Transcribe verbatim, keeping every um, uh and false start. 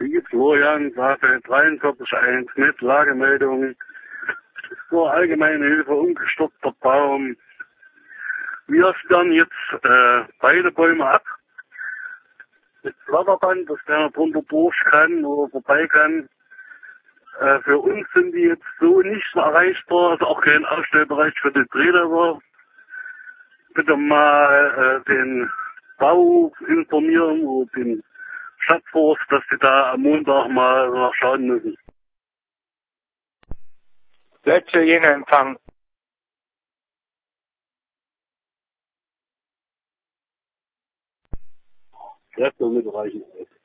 Die Florian, Sache dreiundvierzig eins mit Lagemeldung zur allgemeinen Hilfe umgestürzter Baum. Wir sperren jetzt äh, beide Bäume ab mit Flatterband, dass der drunter durch kann oder vorbei kann. Äh, für uns sind die jetzt so nicht erreichbar, ist auch kein Aufstellbereich für die Drehleiter. Bitte mal äh, den Bau informieren oder den Stadtforst, dass die da am Montag mal nachschauen müssen. Letzte jene Empfang. Das soll nicht reichen.